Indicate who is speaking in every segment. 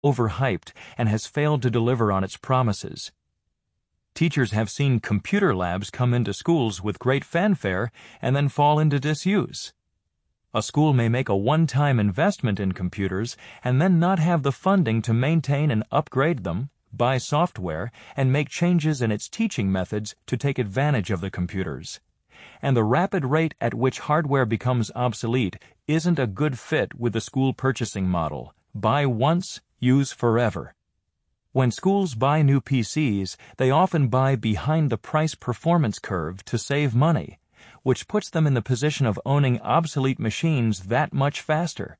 Speaker 1: overhyped and has failed to deliver on its promises. Teachers have seen computer labs come into schools with great fanfare and then fall into disuse. A school may make a one-time investment in computers and then not have the funding to maintain and upgrade them, buy software, and make changes in its teaching methods to take advantage of the computers. And the rapid rate at which hardware becomes obsolete isn't a good fit with the school purchasing model. Buy once, use forever. When schools buy new PCs, they often buy behind the price performance curve to save money, which puts them in the position of owning obsolete machines that much faster.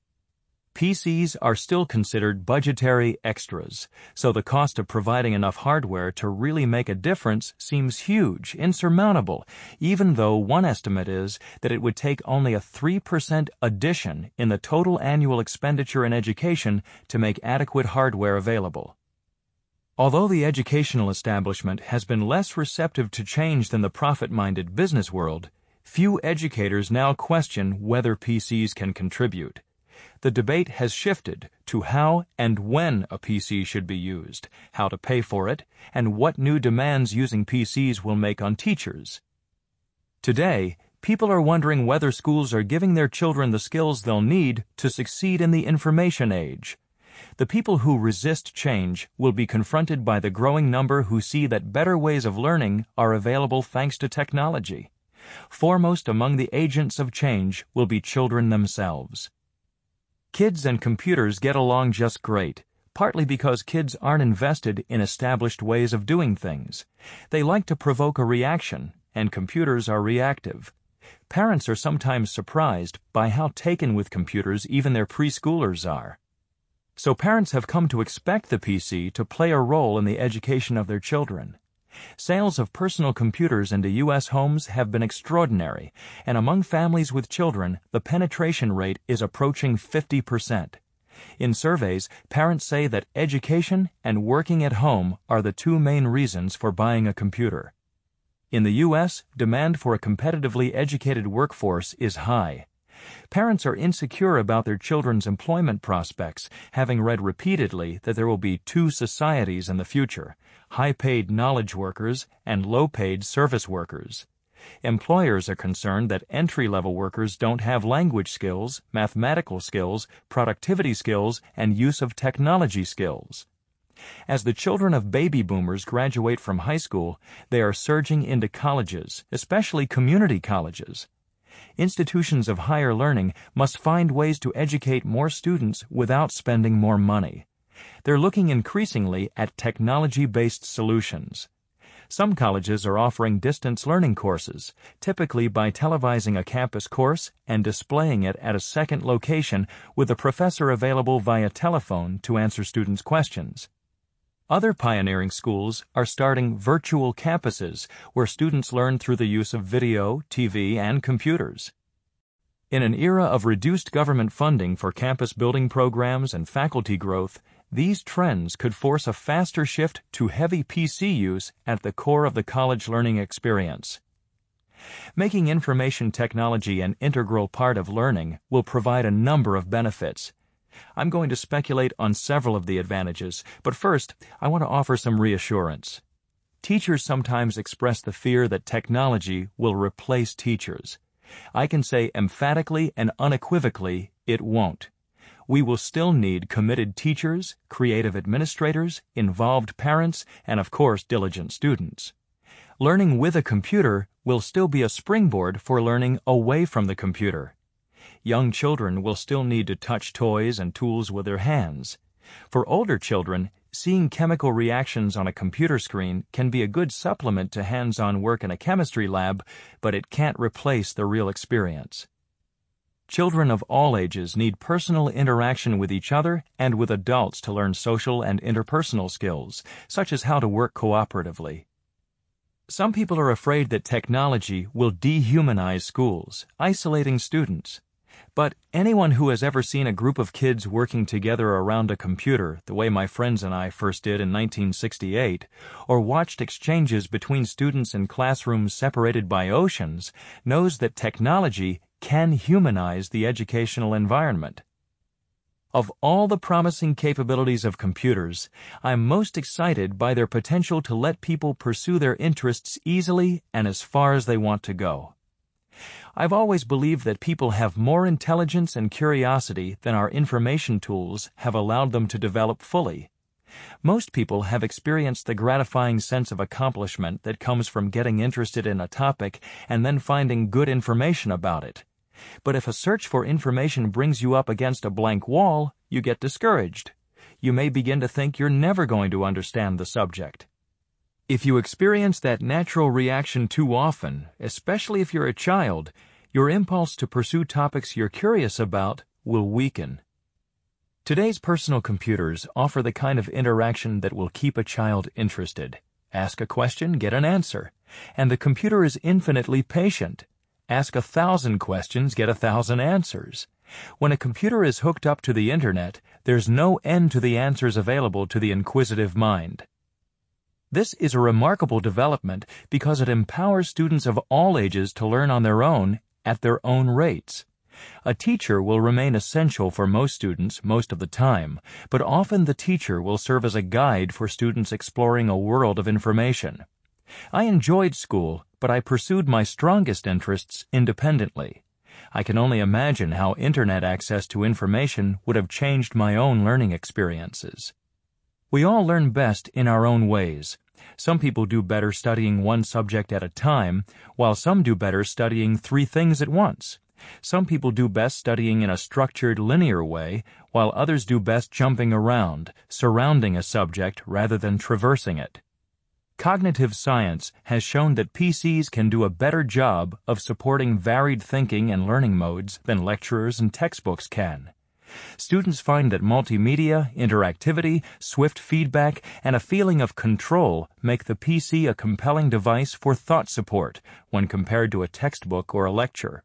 Speaker 1: PCs are still considered budgetary extras, so the cost of providing enough hardware to really make a difference seems huge, insurmountable, even though one estimate is that it would take only a 3% addition in the total annual expenditure in education to make adequate hardware available. Although the educational establishment has been less receptive to change than the profit-minded business world, few educators now question whether PCs can contribute. The debate has shifted to how and when a PC should be used, how to pay for it, and what new demands using PCs will make on teachers. Today, people are wondering whether schools are giving their children the skills they'll need to succeed in the information age. The people who resist change will be confronted by the growing number who see that better ways of learning are available thanks to technology. Foremost among the agents of change will be children themselves. Kids and computers get along just great, partly because kids aren't invested in established ways of doing things. They like to provoke a reaction, and computers are reactive. Parents are sometimes surprised by how taken with computers even their preschoolers are. So parents have come to expect the PC to play a role in the education of their children. Sales of personal computers into U.S. homes have been extraordinary, and among families with children, the penetration rate is approaching 50%. In surveys, parents say that education and working at home are the two main reasons for buying a computer. In the U.S., demand for a competitively educated workforce is high. Parents are insecure about their children's employment prospects, having read repeatedly that there will be two societies in the future: high-paid knowledge workers and low-paid service workers. Employers are concerned that entry-level workers don't have language skills, mathematical skills, productivity skills, and use of technology skills. As the children of baby boomers graduate from high school, they are surging into colleges, especially community colleges. Institutions of higher learning must find ways to educate more students without spending more money. They're looking increasingly at technology-based solutions. Some colleges are offering distance learning courses, typically by televising a campus course and displaying it at a second location with a professor available via telephone to answer students' questions. Other pioneering schools are starting virtual campuses where students learn through the use of video, TV, and computers. In an era of reduced government funding for campus building programs and faculty growth, these trends could force a faster shift to heavy PC use at the core of the college learning experience. Making information technology an integral part of learning will provide a number of benefits. I'm going to speculate on several of the advantages, but first, I want to offer some reassurance. Teachers sometimes express the fear that technology will replace teachers. I can say emphatically and unequivocally, it won't. We will still need committed teachers, creative administrators, involved parents, and of course, diligent students. Learning with a computer will still be a springboard for learning away from the computer. Young children will still need to touch toys and tools with their hands. For older children, seeing chemical reactions on a computer screen can be a good supplement to hands-on work in a chemistry lab, but it can't replace the real experience. Children of all ages need personal interaction with each other and with adults to learn social and interpersonal skills, such as how to work cooperatively. Some people are afraid that technology will dehumanize schools, isolating students. But anyone who has ever seen a group of kids working together around a computer the way my friends and I first did in 1968, or watched exchanges between students in classrooms separated by oceans, knows that technology can humanize the educational environment. Of all the promising capabilities of computers, I'm most excited by their potential to let people pursue their interests easily and as far as they want to go. I've always believed that people have more intelligence and curiosity than our information tools have allowed them to develop fully. Most people have experienced the gratifying sense of accomplishment that comes from getting interested in a topic and then finding good information about it. But if a search for information brings you up against a blank wall, you get discouraged. You may begin to think you're never going to understand the subject. If you experience that natural reaction too often, especially if you're a child, your impulse to pursue topics you're curious about will weaken. Today's personal computers offer the kind of interaction that will keep a child interested. Ask a question, get an answer. And the computer is infinitely patient. Ask 1,000 questions, get 1,000 answers. When a computer is hooked up to the internet, there's no end to the answers available to the inquisitive mind. This is a remarkable development because it empowers students of all ages to learn on their own at their own rates. A teacher will remain essential for most students most of the time, but often the teacher will serve as a guide for students exploring a world of information. I enjoyed school, but I pursued my strongest interests independently. I can only imagine how internet access to information would have changed my own learning experiences. We all learn best in our own ways. Some people do better studying one subject at a time, while some do better studying 3 things at once. Some people do best studying in a structured, linear way, while others do best jumping around, surrounding a subject rather than traversing it. Cognitive science has shown that PCs can do a better job of supporting varied thinking and learning modes than lecturers and textbooks can. Students find that multimedia, interactivity, swift feedback, and a feeling of control make the PC a compelling device for thought support when compared to a textbook or a lecture.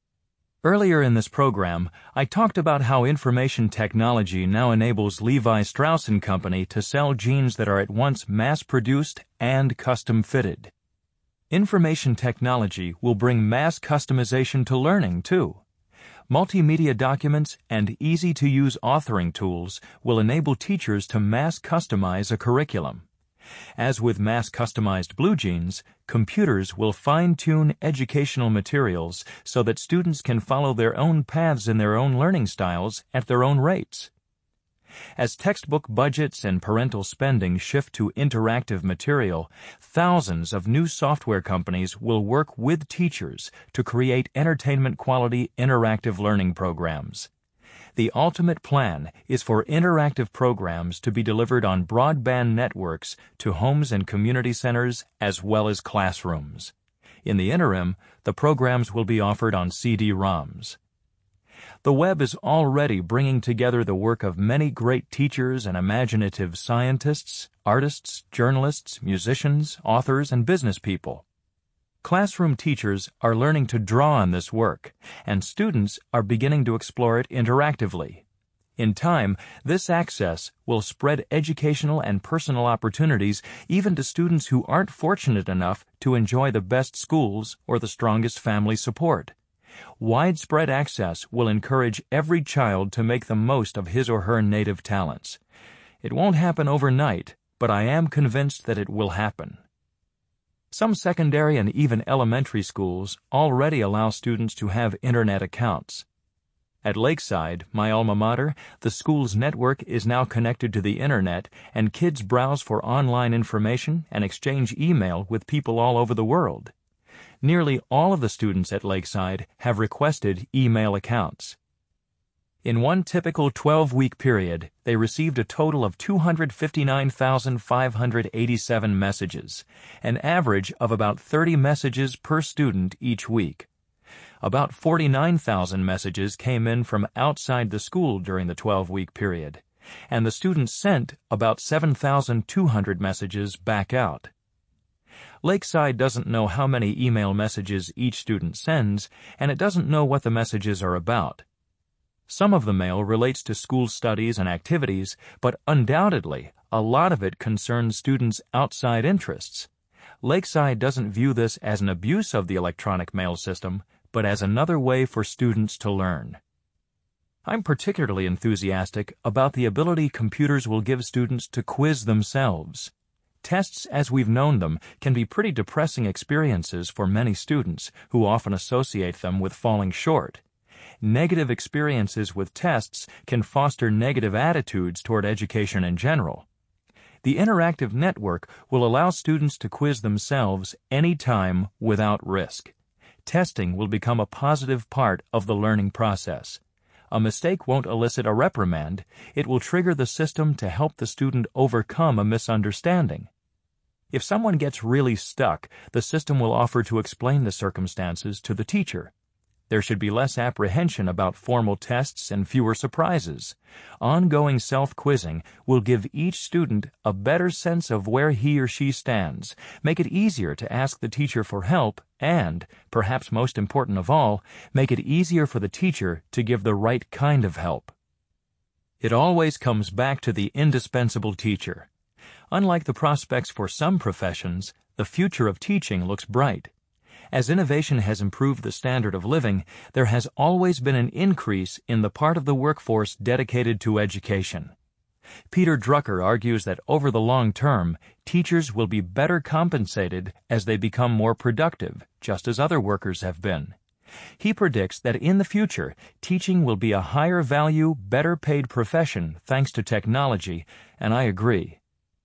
Speaker 1: Earlier in this program, I talked about how information technology now enables Levi Strauss & Company to sell jeans that are at once mass-produced and custom-fitted. Information technology will bring mass customization to learning, too. Multimedia documents and easy-to-use authoring tools will enable teachers to mass customize a curriculum. As with mass-customized blue jeans, computers will fine-tune educational materials so that students can follow their own paths in their own learning styles at their own rates. As textbook budgets and parental spending shift to interactive material, thousands of new software companies will work with teachers to create entertainment-quality interactive learning programs. The ultimate plan is for interactive programs to be delivered on broadband networks to homes and community centers as well as classrooms. In the interim, the programs will be offered on CD-ROMs. The web is already bringing together the work of many great teachers and imaginative scientists, artists, journalists, musicians, authors, and business people. Classroom teachers are learning to draw on this work, and students are beginning to explore it interactively. In time, this access will spread educational and personal opportunities even to students who aren't fortunate enough to enjoy the best schools or the strongest family support. Widespread access will encourage every child to make the most of his or her native talents. It won't happen overnight, but I am convinced that it will happen. Some secondary and even elementary schools already allow students to have internet accounts. At Lakeside, my alma mater, the school's network is now connected to the internet, and kids browse for online information and exchange email with people all over the world. Nearly all of the students at Lakeside have requested email accounts. In one typical 12-week period, they received a total of 259,587 messages, an average of about 30 messages per student each week. About 49,000 messages came in from outside the school during the 12-week period, and the students sent about 7,200 messages back out. Lakeside doesn't know how many email messages each student sends, and it doesn't know what the messages are about. Some of the mail relates to school studies and activities, but undoubtedly, a lot of it concerns students' outside interests. Lakeside doesn't view this as an abuse of the electronic mail system, but as another way for students to learn. I'm particularly enthusiastic about the ability computers will give students to quiz themselves. Tests as we've known them can be pretty depressing experiences for many students who often associate them with falling short. Negative experiences with tests can foster negative attitudes toward education in general. The interactive network will allow students to quiz themselves anytime without risk. Testing will become a positive part of the learning process. A mistake won't elicit a reprimand. It will trigger the system to help the student overcome a misunderstanding. If someone gets really stuck, the system will offer to explain the circumstances to the teacher. There should be less apprehension about formal tests and fewer surprises. Ongoing self-quizzing will give each student a better sense of where he or she stands, make it easier to ask the teacher for help, and, perhaps most important of all, make it easier for the teacher to give the right kind of help. It always comes back to the indispensable teacher. Unlike the prospects for some professions, the future of teaching looks bright. As innovation has improved the standard of living, there has always been an increase in the part of the workforce dedicated to education. Peter Drucker argues that over the long term, teachers will be better compensated as they become more productive, just as other workers have been. He predicts that in the future, teaching will be a higher value, better paid profession thanks to technology, and I agree.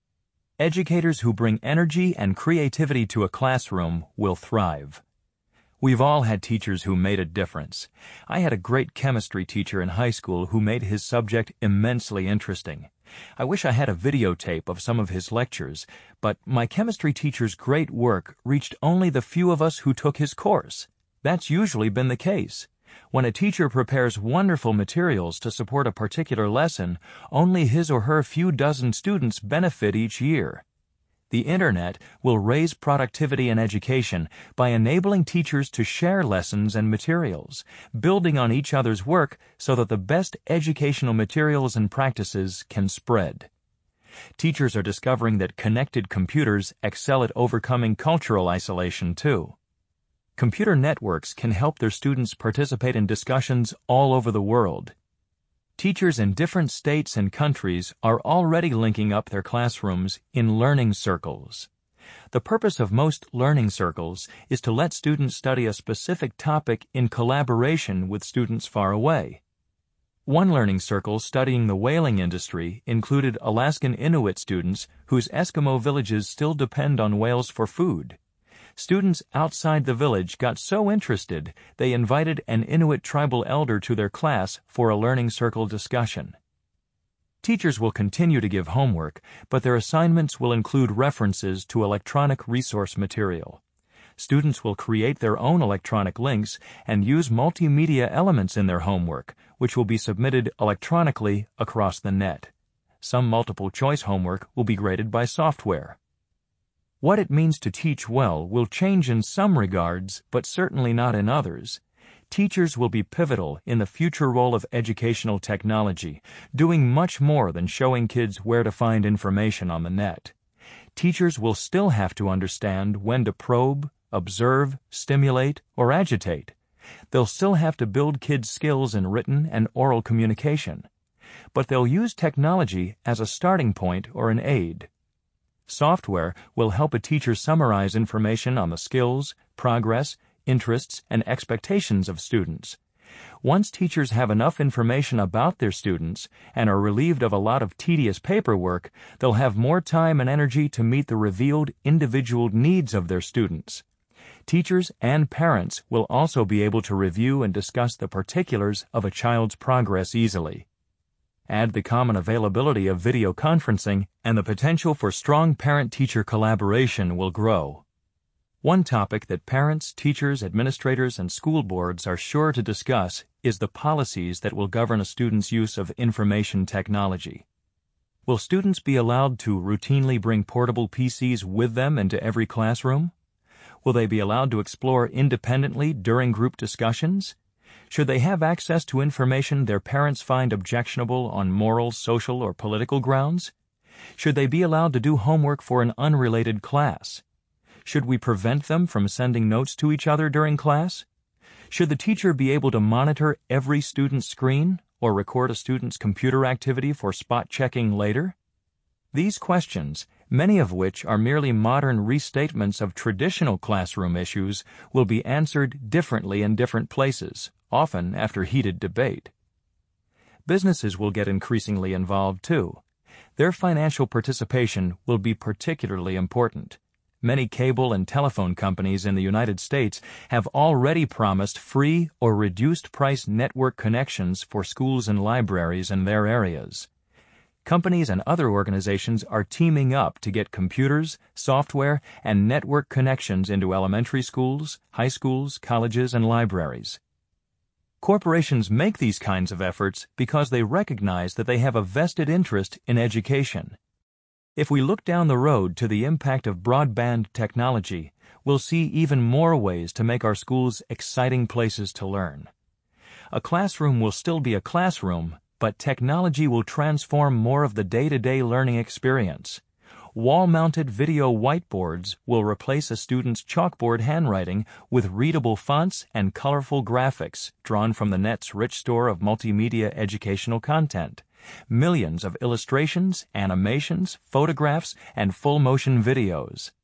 Speaker 1: Educators who bring energy and creativity to a classroom will thrive. We've all had teachers who made a difference. I had a great chemistry teacher in high school who made his subject immensely interesting. I wish I had a videotape of some of his lectures, but my chemistry teacher's great work reached only the few of us who took his course. That's usually been the case. When a teacher prepares wonderful materials to support a particular lesson, only his or her few dozen students benefit each year. The Internet will raise productivity in education by enabling teachers to share lessons and materials, building on each other's work so that the best educational materials and practices can spread. Teachers are discovering that connected computers excel at overcoming cultural isolation, too. Computer networks can help their students participate in discussions all over the world. Teachers in different states and countries are already linking up their classrooms in learning circles. The purpose of most learning circles is to let students study a specific topic in collaboration with students far away. One learning circle studying the whaling industry included Alaskan Inuit students whose Eskimo villages still depend on whales for food. Students outside the village got so interested they invited an Inuit tribal elder to their class for a learning circle discussion. Teachers will continue to give homework, but their assignments will include references to electronic resource material. Students will create their own electronic links and use multimedia elements in their homework, which will be submitted electronically across the net. Some multiple-choice homework will be graded by software. What it means to teach well will change in some regards, but certainly not in others. Teachers will be pivotal in the future role of educational technology, doing much more than showing kids where to find information on the net. Teachers will still have to understand when to probe, observe, stimulate, or agitate. They'll still have to build kids' skills in written and oral communication. But they'll use technology as a starting point or an aid. Software will help a teacher summarize information on the skills, progress, interests, and expectations of students. Once teachers have enough information about their students and are relieved of a lot of tedious paperwork, they'll have more time and energy to meet the revealed individual needs of their students. Teachers and parents will also be able to review and discuss the particulars of a child's progress easily. Add the common availability of video conferencing, and the potential for strong parent-teacher collaboration will grow. One topic that parents, teachers, administrators, and school boards are sure to discuss is the policies that will govern a student's use of information technology. Will students be allowed to routinely bring portable PCs with them into every classroom? Will they be allowed to explore independently during group discussions? Should they have access to information their parents find objectionable on moral, social, or political grounds? Should they be allowed to do homework for an unrelated class? Should we prevent them from sending notes to each other during class? Should the teacher be able to monitor every student's screen, or record a student's computer activity for spot checking later? These questions, many of which are merely modern restatements of traditional classroom issues, will be answered differently in different places, often after heated debate. Businesses will get increasingly involved too. Their financial participation will be particularly important. Many cable and telephone companies in the United States have already promised free or reduced-price network connections for schools and libraries in their areas. Companies and other organizations are teaming up to get computers, software, and network connections into elementary schools, high schools, colleges, and libraries. Corporations make these kinds of efforts because they recognize that they have a vested interest in education. If we look down the road to the impact of broadband technology, we'll see even more ways to make our schools exciting places to learn. A classroom will still be a classroom, but technology will transform more of the day-to-day learning experience. Wall-mounted video whiteboards will replace a student's chalkboard handwriting with readable fonts and colorful graphics drawn from the net's rich store of multimedia educational content. Millions of illustrations, animations, photographs, and full-motion videos.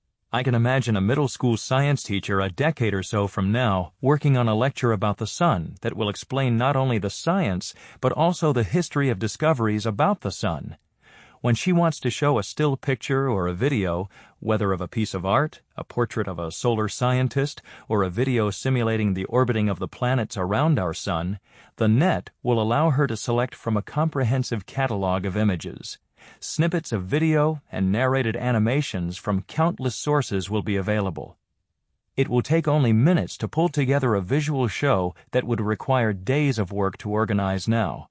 Speaker 1: I can imagine a middle school science teacher a decade or so from now working on a lecture about the sun that will explain not only the science, but also the history of discoveries about the sun. When she wants to show a still picture or a video, whether of a piece of art, a portrait of a solar scientist, or a video simulating the orbiting of the planets around our sun, the net will allow her to select from a comprehensive catalog of images. Snippets of video and narrated animations from countless sources will be available. It will take only minutes to pull together a visual show that would require days of work to organize now.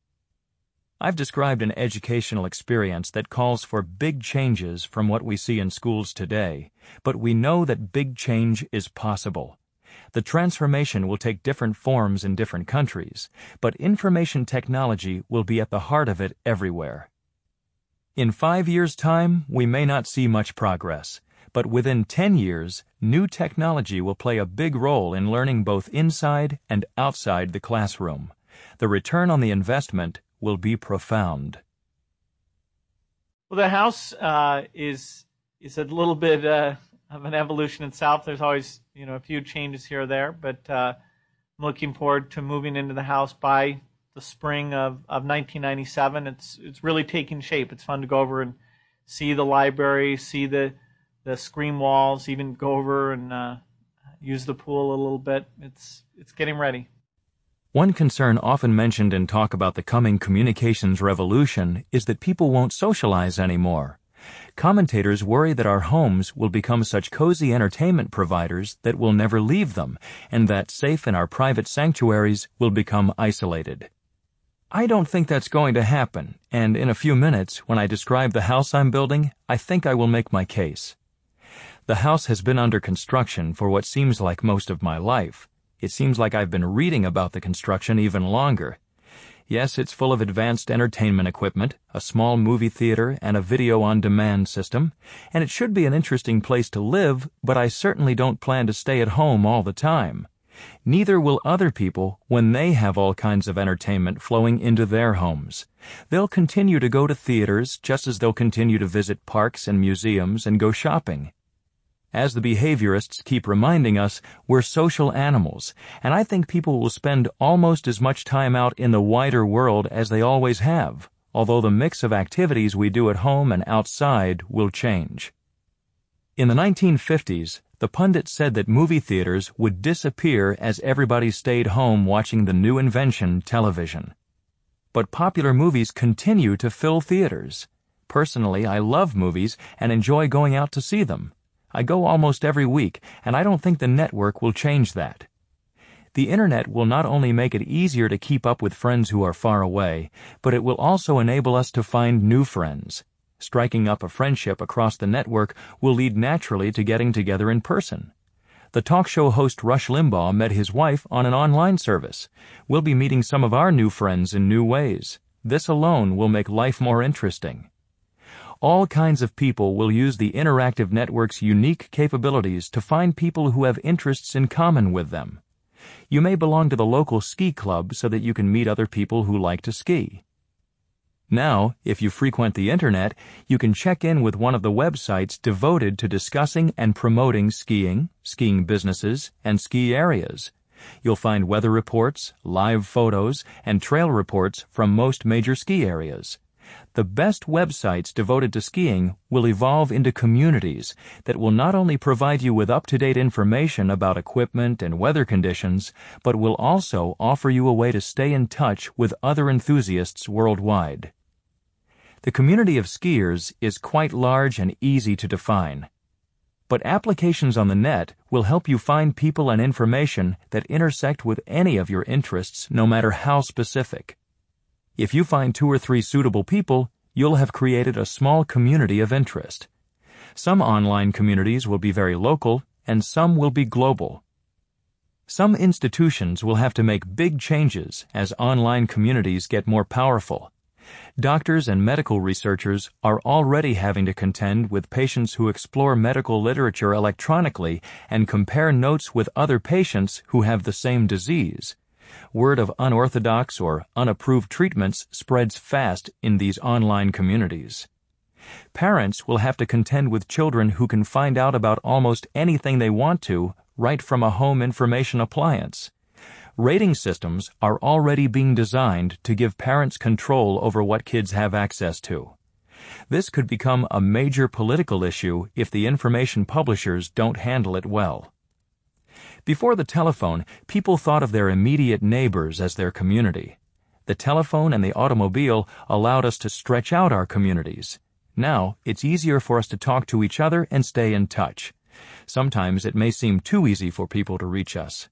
Speaker 1: I've described an educational experience that calls for big changes from what we see in schools today, but we know that big change is possible. The transformation will take different forms in different countries, but information technology will be at the heart of it everywhere. In 5 years' time, we may not see much progress, but within 10 years, new technology will play a big role in learning both inside and outside the classroom. The return on the investment will be profound.
Speaker 2: Well, the house is a little bit of an evolution itself. There's always a few changes here or there, but I'm looking forward to moving into the house by the spring of 1997. It's really taking shape. It's fun to go over and see the library, see the screen walls, even go over and use the pool a little bit. It's getting ready.
Speaker 1: One concern often mentioned in talk about the coming communications revolution is that people won't socialize anymore. Commentators worry that our homes will become such cozy entertainment providers that we'll never leave them, and that safe in our private sanctuaries will become isolated. I don't think that's going to happen, and in a few minutes, when I describe the house I'm building, I think I will make my case. The house has been under construction for what seems like most of my life. It seems like I've been reading about the construction even longer. Yes, it's full of advanced entertainment equipment, a small movie theater, and a video-on-demand system, and it should be an interesting place to live, but I certainly don't plan to stay at home all the time. Neither will other people when they have all kinds of entertainment flowing into their homes. They'll continue to go to theaters just as they'll continue to visit parks and museums and go shopping. As the behaviorists keep reminding us, we're social animals, and I think people will spend almost as much time out in the wider world as they always have, although the mix of activities we do at home and outside will change. In the 1950s, the pundits said that movie theaters would disappear as everybody stayed home watching the new invention, television. But popular movies continue to fill theaters. Personally, I love movies and enjoy going out to see them. I go almost every week, and I don't think the network will change that. The Internet will not only make it easier to keep up with friends who are far away, but it will also enable us to find new friends. Striking up a friendship across the network will lead naturally to getting together in person. The talk show host Rush Limbaugh met his wife on an online service. We'll be meeting some of our new friends in new ways. This alone will make life more interesting. All kinds of people will use the interactive network's unique capabilities to find people who have interests in common with them. You may belong to the local ski club so that you can meet other people who like to ski. Now, if you frequent the internet, you can check in with one of the websites devoted to discussing and promoting skiing, skiing businesses, and ski areas. You'll find weather reports, live photos, and trail reports from most major ski areas. The best websites devoted to skiing will evolve into communities that will not only provide you with up-to-date information about equipment and weather conditions, but will also offer you a way to stay in touch with other enthusiasts worldwide. The community of skiers is quite large and easy to define. But applications on the net will help you find people and information that intersect with any of your interests, no matter how specific. If you find 2 or 3 suitable people, you'll have created a small community of interest. Some online communities will be very local, and some will be global. Some institutions will have to make big changes as online communities get more powerful. Doctors and medical researchers are already having to contend with patients who explore medical literature electronically and compare notes with other patients who have the same disease. Word of unorthodox or unapproved treatments spreads fast in these online communities. Parents will have to contend with children who can find out about almost anything they want to right from a home information appliance. Rating systems are already being designed to give parents control over what kids have access to. This could become a major political issue if the information publishers don't handle it well. Before the telephone, people thought of their immediate neighbors as their community. The telephone and the automobile allowed us to stretch out our communities. Now, it's easier for us to talk to each other and stay in touch. Sometimes it may seem too easy for people to reach us.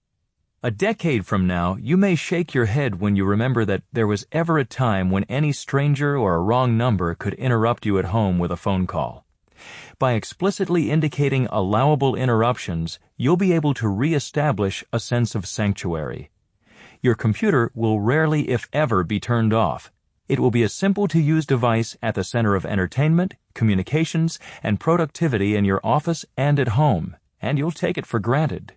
Speaker 1: A decade from now, you may shake your head when you remember that there was ever a time when any stranger or a wrong number could interrupt you at home with a phone call. By explicitly indicating allowable interruptions, you'll be able to re-establish a sense of sanctuary. Your computer will rarely, if ever, be turned off. It will be a simple-to-use device at the center of entertainment, communications, and productivity in your office and at home, and you'll take it for granted.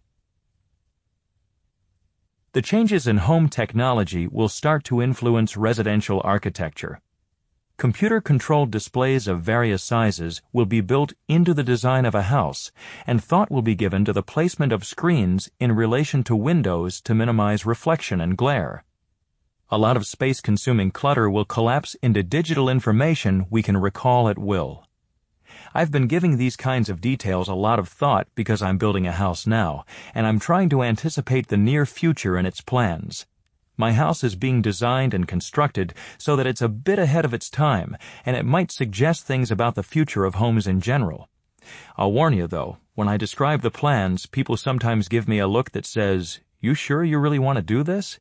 Speaker 1: The changes in home technology will start to influence residential architecture. Computer-controlled displays of various sizes will be built into the design of a house, and thought will be given to the placement of screens in relation to windows to minimize reflection and glare. A lot of space-consuming clutter will collapse into digital information we can recall at will. I've been giving these kinds of details a lot of thought because I'm building a house now, and I'm trying to anticipate the near future and its plans. My house is being designed and constructed so that it's a bit ahead of its time, and it might suggest things about the future of homes in general. I'll warn you, though, when I describe the plans, people sometimes give me a look that says, "You sure you really want to do this?"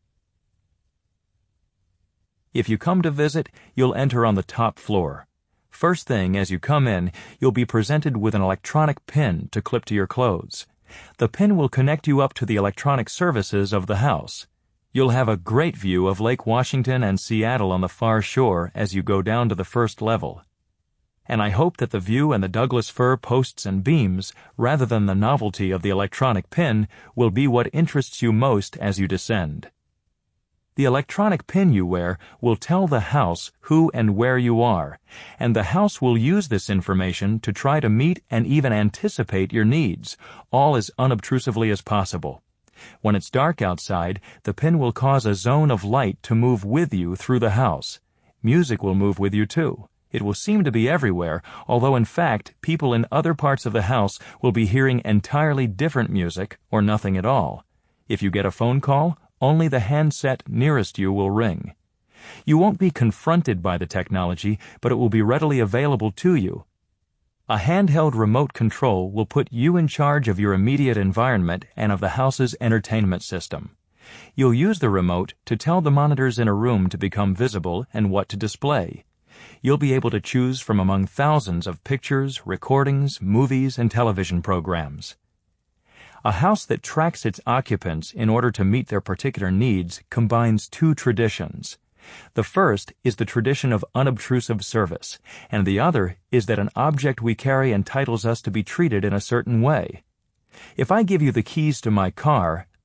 Speaker 1: If you come to visit, you'll enter on the top floor. First thing, as you come in, you'll be presented with an electronic pin to clip to your clothes. The pin will connect you up to the electronic services of the house. You'll have a great view of Lake Washington and Seattle on the far shore as you go down to the first level. And I hope that the view and the Douglas fir posts and beams, rather than the novelty of the electronic pin, will be what interests you most as you descend. The electronic pin you wear will tell the house who and where you are, and the house will use this information to try to meet and even anticipate your needs, all as unobtrusively as possible. When it's dark outside, the pin will cause a zone of light to move with you through the house. Music will move with you too. It will seem to be everywhere, although in fact people in other parts of the house will be hearing entirely different music or nothing at all. If you get a phone call, only the handset nearest you will ring. You won't be confronted by the technology, but it will be readily available to you. A handheld remote control will put you in charge of your immediate environment and of the house's entertainment system. You'll use the remote to tell the monitors in a room to become visible and what to display. You'll be able to choose from among thousands of pictures, recordings, movies, and television programs. A house that tracks its occupants in order to meet their particular needs combines 2 traditions. The first is the tradition of unobtrusive service, and the other is that an object we carry entitles us to be treated in a certain way. If I give you the keys to my car,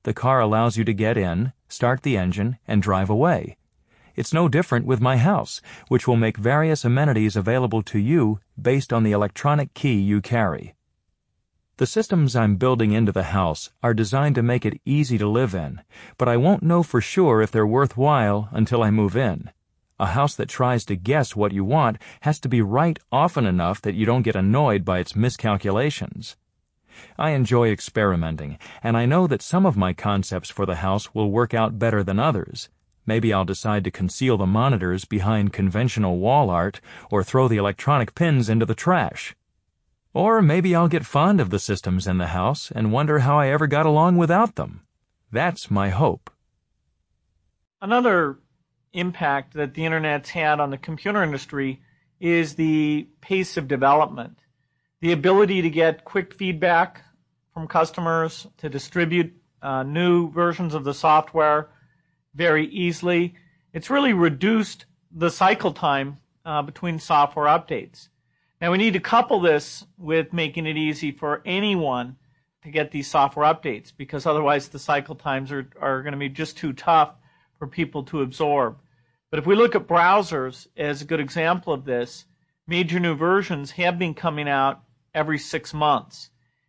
Speaker 1: the car allows you to get in, start the engine, and drive away. It's no different with my house, which will make various amenities available to you based on the electronic key you carry. The systems I'm building into the house are designed to make it easy to live in, but I won't know for sure if they're worthwhile until I move in. A house that tries to guess what you want has to be right often enough that you don't get annoyed by its miscalculations. I enjoy experimenting, and I know that some of my concepts for the house will work out better than others. Maybe I'll decide to conceal the monitors behind conventional wall art or throw the electronic pins into the trash. Or maybe I'll get fond of the systems in the house and wonder how I ever got along without them. That's my hope.
Speaker 2: Another impact that the Internet's had on the computer industry is the pace of development. The ability to get quick feedback from customers, to distribute new versions of the software very easily. It's really reduced the cycle time between software updates. Now we need to couple this with making it easy for anyone to get these software updates, because otherwise the cycle times are going to be just too tough for people to absorb. But if we look at browsers as a good example of this, major new versions have been coming out every 6 months.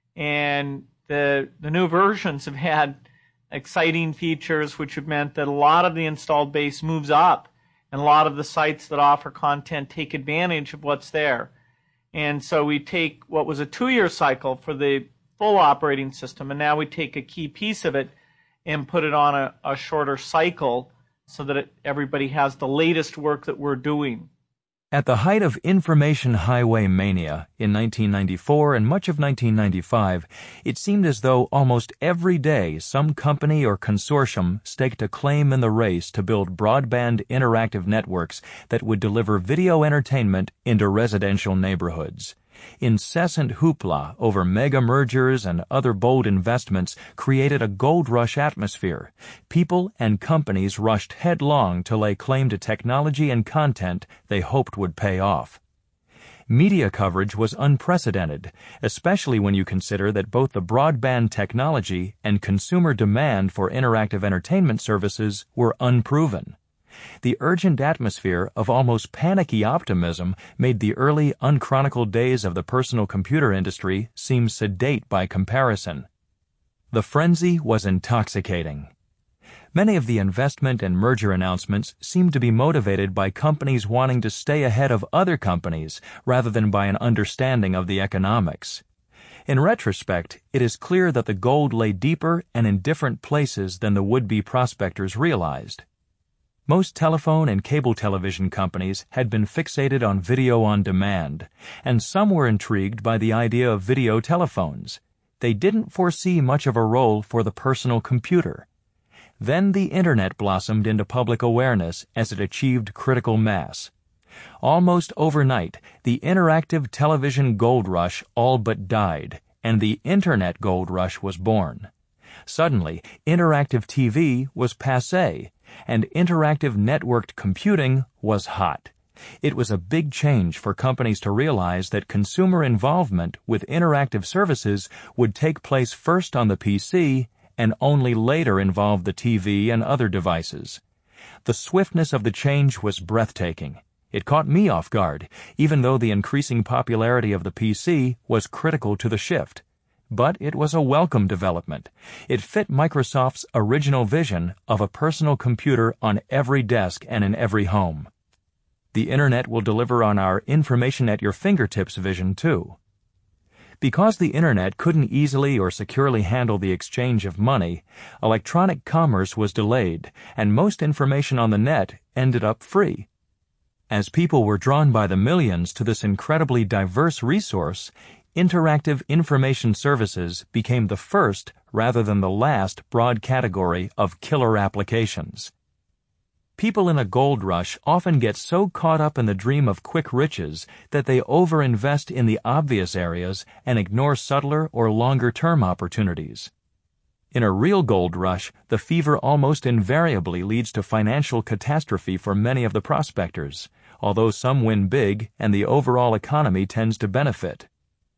Speaker 2: And the new versions have had exciting features which have meant that a lot of the installed base moves up, and a lot of the sites that offer content take advantage of what's there. And so we take what was a 2-year cycle for the full operating system, and now we take a key piece of it and put it on a shorter cycle so that everybody has the latest work that we're doing.
Speaker 1: At the height of information highway mania in 1994 and much of 1995, it seemed as though almost every day some company or consortium staked a claim in the race to build broadband interactive networks that would deliver video entertainment into residential neighborhoods. Incessant hoopla over mega mergers and other bold investments created a gold rush atmosphere. People and companies rushed headlong to lay claim to technology and content they hoped would pay off. Media coverage was unprecedented, especially when you consider that both the broadband technology and consumer demand for interactive entertainment services were unproven. The urgent atmosphere of almost panicky optimism made the early unchronicled days of the personal computer industry seem sedate by comparison. The frenzy was intoxicating. Many of the investment and merger announcements seemed to be motivated by companies wanting to stay ahead of other companies rather than by an understanding of the economics. In retrospect, it is clear that the gold lay deeper and in different places than the would-be prospectors realized. Most telephone and cable television companies had been fixated on video on demand, and some were intrigued by the idea of video telephones. They didn't foresee much of a role for the personal computer. Then the Internet blossomed into public awareness as it achieved critical mass. Almost overnight, the interactive television gold rush all but died, and the Internet gold rush was born. Suddenly, interactive TV was passé, and interactive networked computing was hot. It was a big change for companies to realize that consumer involvement with interactive services would take place first on the PC and only later involve the TV and other devices. The swiftness of the change was breathtaking. It caught me off guard, even though the increasing popularity of the PC was critical to the shift. But it was a welcome development. It fit Microsoft's original vision of a personal computer on every desk and in every home. The Internet will deliver on our information at your fingertips vision, too. Because the Internet couldn't easily or securely handle the exchange of money, electronic commerce was delayed, and most information on the net ended up free. As people were drawn by the millions to this incredibly diverse resource, interactive information services became the first rather than the last broad category of killer applications. People in a gold rush often get so caught up in the dream of quick riches that they overinvest in the obvious areas and ignore subtler or longer-term opportunities. In a real gold rush, the fever almost invariably leads to financial catastrophe for many of the prospectors, although some win big and the overall economy tends to benefit.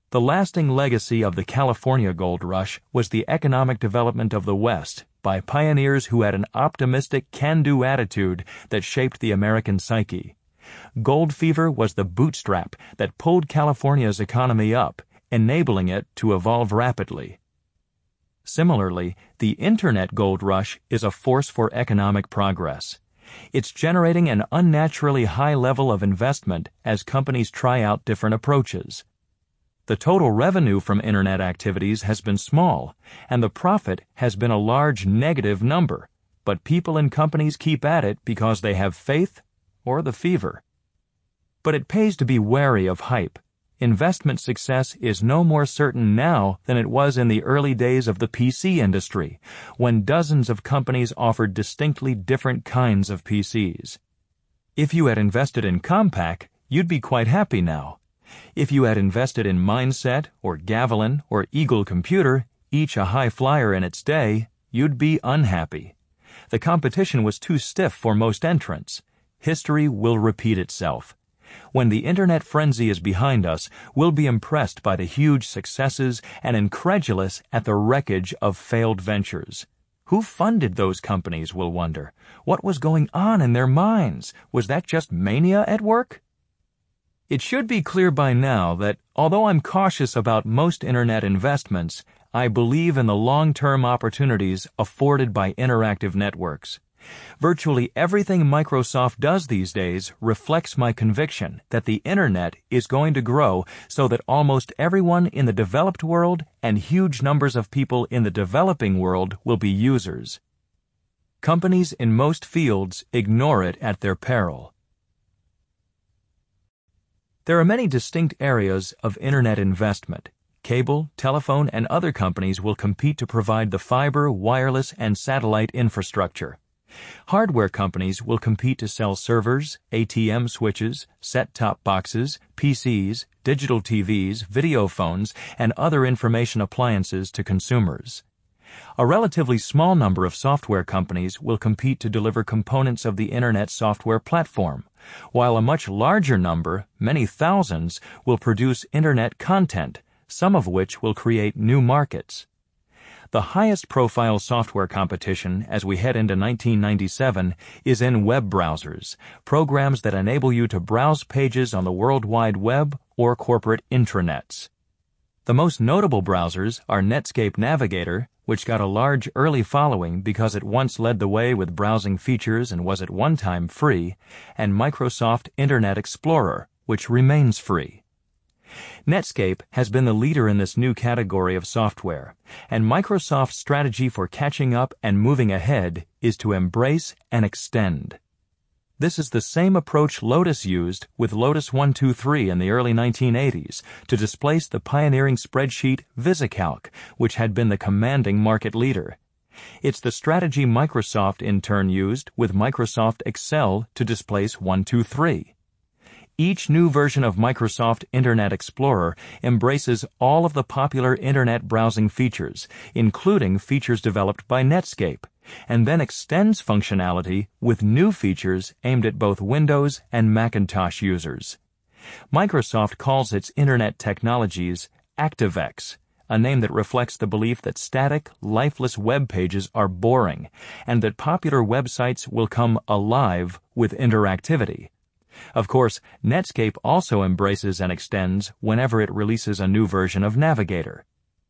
Speaker 1: The lasting legacy of the California gold rush was the economic development of the West by pioneers who had an optimistic, can-do attitude that shaped the American psyche. Gold fever was the bootstrap that pulled California's economy up, enabling it to evolve rapidly. Similarly, the Internet gold rush is a force for economic progress. It's generating an unnaturally high level of investment as companies try out different approaches. The total revenue from Internet activities has been small, and the profit has been a large negative number, but people and companies keep at it because they have faith or the fever. But it pays to be wary of hype. Investment success is no more certain now than it was in the early days of the PC industry, when dozens of companies offered distinctly different kinds of PCs. If you had invested in Compaq, you'd be quite happy now. If you had invested in Mindset or Gavilan or Eagle Computer, each a high flyer in its day, you'd be unhappy. The competition was too stiff for most entrants. History will repeat itself. When the Internet frenzy is behind us, we'll be impressed by the huge successes and incredulous at the wreckage of failed ventures. Who funded those companies, we'll wonder? What was going on in their minds? Was that just mania at work? It should be clear by now that, although I'm cautious about most Internet investments, I believe in the long-term opportunities afforded by interactive networks. Virtually everything Microsoft does these days reflects my conviction that the Internet is going to grow so that almost everyone in the developed world and huge numbers of people in the developing world will be users. Companies in most fields ignore it at their peril. There are many distinct areas of Internet investment. Cable, telephone, and other companies will compete to provide the fiber, wireless, and satellite infrastructure. Hardware companies will compete to sell servers, ATM switches, set-top boxes, PCs, digital TVs, video phones, and other information appliances to consumers. A relatively small number of software companies will compete to deliver components of the Internet software platform, while a much larger number, many thousands, will produce Internet content, some of which will create new markets. The highest profile software competition as we head into 1997 is in web browsers, programs that enable you to browse pages on the World Wide Web or corporate intranets. The most notable browsers are Netscape Navigator, which got a large early following because it once led the way with browsing features and was at one time free, and Microsoft Internet Explorer, which remains free. Netscape has been the leader in this new category of software, and Microsoft's strategy for catching up and moving ahead is to embrace and extend. This is the same approach Lotus used with Lotus 1-2-3 in the early 1980s to displace the pioneering spreadsheet VisiCalc, which had been the commanding market leader. It's the strategy Microsoft in turn used with Microsoft Excel to displace 1-2-3. Each new version of Microsoft Internet Explorer embraces all of the popular Internet browsing features, including features developed by Netscape, and then extends functionality with new features aimed at both Windows and Macintosh users. Microsoft calls its Internet technologies ActiveX, a name that reflects the belief that static, lifeless web pages are boring, and that popular websites will come alive with interactivity. Of course, Netscape also embraces and extends whenever it releases a new version of Navigator.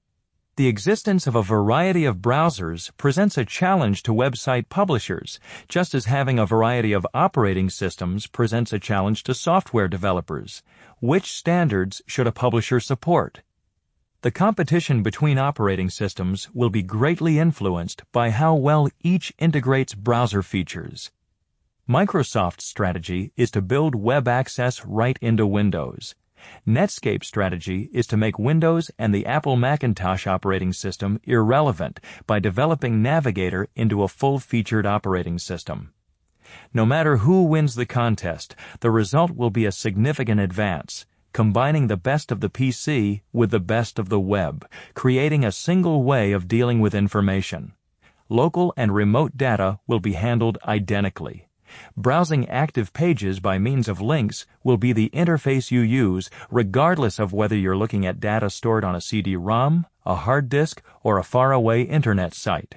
Speaker 1: The existence of a variety of browsers presents a challenge to website publishers, just as having a variety of operating systems presents a challenge to software developers. Which standards should a publisher support? The competition between operating systems will be greatly influenced by how well each integrates browser features. Microsoft's strategy is to build web access right into Windows. Netscape's strategy is to make Windows and the Apple Macintosh operating system irrelevant by developing Navigator into a full-featured operating system. No matter who wins the contest, the result will be a significant advance, combining the best of the PC with the best of the web, creating a single way of dealing with information. Local and remote data will be handled identically. Browsing active pages by means of links will be the interface you use regardless of whether you're looking at data stored on a CD-ROM, a hard disk, or a faraway internet site.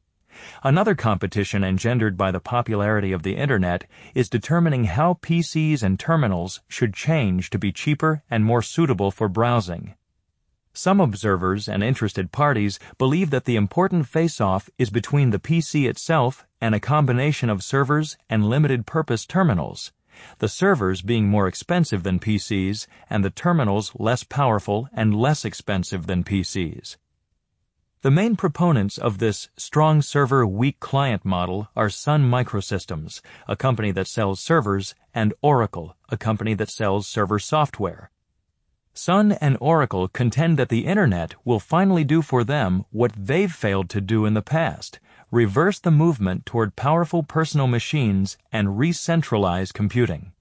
Speaker 1: Another competition engendered by the popularity of the Internet is determining how PCs and terminals should change to be cheaper and more suitable for browsing. Some observers and interested parties believe that the important face-off is between the PC itself and a combination of servers and limited-purpose terminals, the servers being more expensive than PCs and the terminals less powerful and less expensive than PCs. The main proponents of this strong server, weak client model are Sun Microsystems, a company that sells servers, and Oracle, a company that sells server software. Sun and Oracle contend that the Internet will finally do for them what they've failed to do in the past, reverse the movement toward powerful personal machines and re-centralize computing.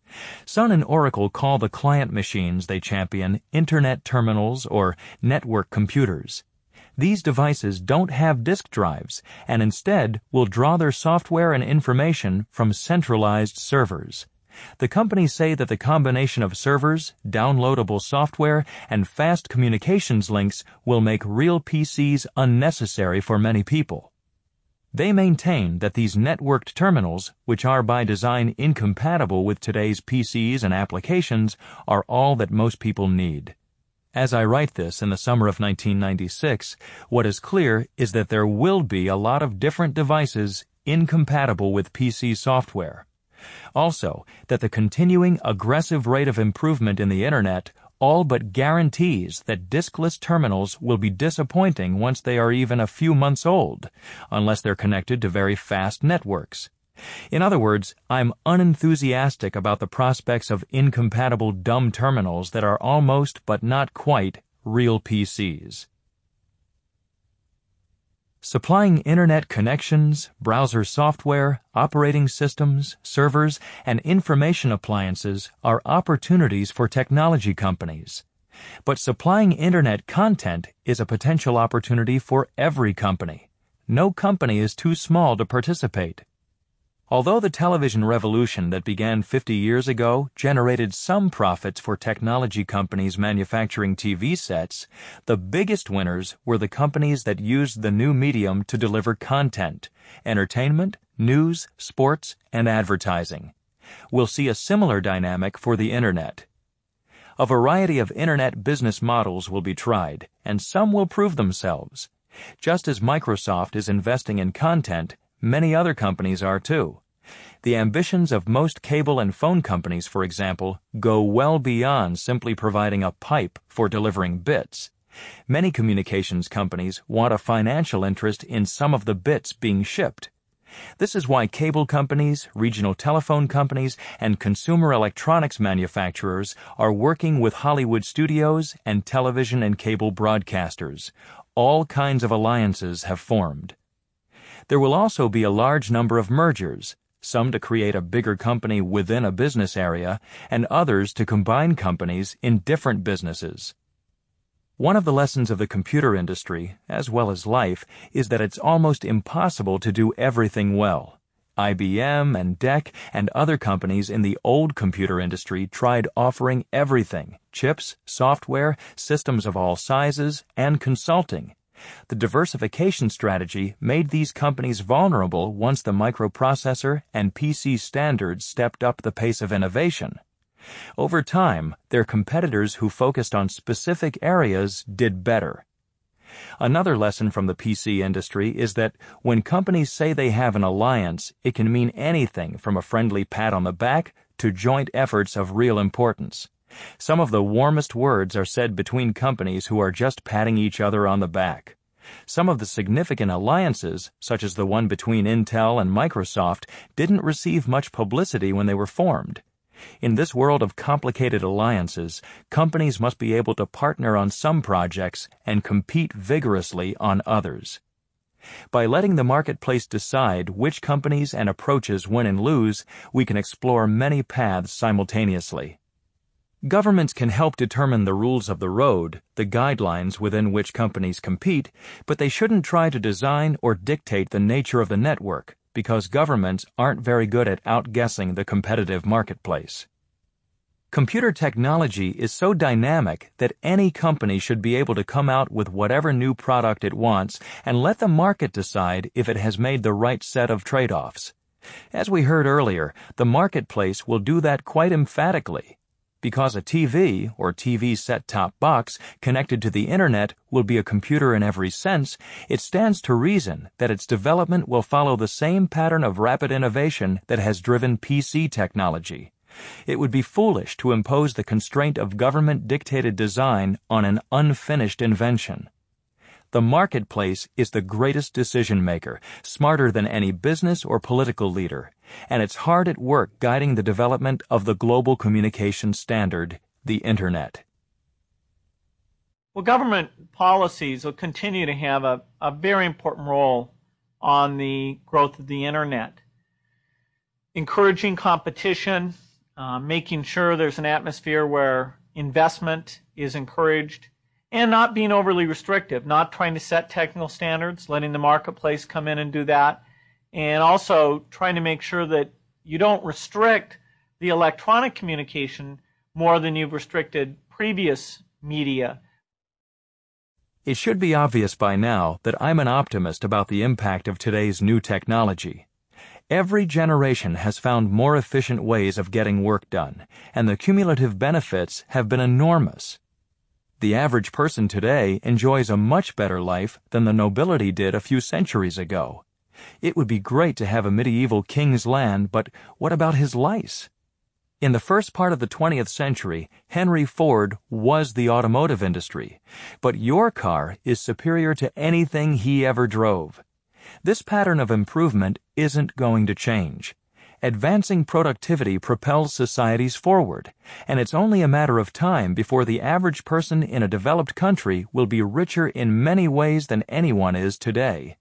Speaker 1: Sun and Oracle call the client machines they champion Internet terminals or network computers. These devices don't have disk drives and instead will draw their software and information from centralized servers. The companies say that the combination of servers, downloadable software, and fast communications links will make real PCs unnecessary for many people. They maintain that these networked terminals, which are by design incompatible with today's PCs and applications, are all that most people need. As I write this in the summer of 1996, what is clear is that there will be a lot of different devices incompatible with PC software. Also, that the continuing aggressive rate of improvement in the Internet all but guarantees that diskless terminals will be disappointing once they are even a few months old, unless they're connected to very fast networks. In other words, I'm unenthusiastic about the prospects of incompatible dumb terminals that are almost but not quite real PCs. Supplying Internet connections, browser software, operating systems, servers, and information appliances are opportunities for technology companies. But supplying Internet content is a potential opportunity for every company. No company is too small to participate. Although the television revolution that began 50 years ago generated some profits for technology companies manufacturing TV sets, the biggest winners were the companies that used the new medium to deliver content, entertainment, news, sports, and advertising. We'll see a similar dynamic for the Internet. A variety of Internet business models will be tried, and some will prove themselves. Just as Microsoft is investing in content, many other companies are too. The ambitions of most cable and phone companies, for example, go well beyond simply providing a pipe for delivering bits. Many communications companies want a financial interest in some of the bits being shipped. This is why cable companies, regional telephone companies, and consumer electronics manufacturers are working with Hollywood studios and television and cable broadcasters. All kinds of alliances have formed. There will also be a large number of mergers, some to create a bigger company within a business area, and others to combine companies in different businesses. One of the lessons of the computer industry, as well as life, is that it's almost impossible to do everything well. IBM and DEC and other companies in the old computer industry tried offering everything: chips, software, systems of all sizes, and consulting. The diversification strategy made these companies vulnerable once the microprocessor and PC standards stepped up the pace of innovation. Over time, their competitors who focused on specific areas did better. Another lesson from the PC industry is that when companies say they have an alliance, it can mean anything from a friendly pat on the back to joint efforts of real importance. Some of the warmest words are said between companies who are just patting each other on the back. Some of the significant alliances, such as the one between Intel and Microsoft, didn't receive much publicity when they were formed. In this world of complicated alliances, companies must be able to partner on some projects and compete vigorously on others. By letting the marketplace decide which companies and approaches win and lose, we can explore many paths simultaneously. Governments can help determine the rules of the road, the guidelines within which companies compete, but they shouldn't try to design or dictate the nature of the network, because governments aren't very good at outguessing the competitive marketplace. Computer technology is so dynamic that any company should be able to come out with whatever new product it wants and let the market decide if it has made the right set of trade-offs. As we heard earlier, the marketplace will do that quite emphatically. Because a TV or TV set-top box connected to the Internet will be a computer in every sense, it stands to reason that its development will follow the same pattern of rapid innovation that has driven PC technology. It would be foolish to impose the constraint of government-dictated design on an unfinished invention. The marketplace is the greatest decision-maker, smarter than any business or political leader, and it's hard at work guiding the development of the global communication standard, the Internet.
Speaker 2: Well, government policies will continue to have a very important role on the growth of the Internet. Encouraging competition, making sure there's an atmosphere where investment is encouraged, and not being overly restrictive, not trying to set technical standards, letting the marketplace come in and do that, and also trying to make sure that you don't restrict the electronic communication more than you've restricted previous media.
Speaker 1: It should be obvious by now that I'm an optimist about the impact of today's new technology. Every generation has found more efficient ways of getting work done, and the cumulative benefits have been enormous. The average person today enjoys a much better life than the nobility did a few centuries ago. It would be great to have a medieval king's land, but what about his lice? In the first part of the 20th century, Henry Ford was the automotive industry, but your car is superior to anything he ever drove. This pattern of improvement isn't going to change. Advancing productivity propels societies forward, and it's only a matter of time before the average person in a developed country will be richer in many ways than anyone is today.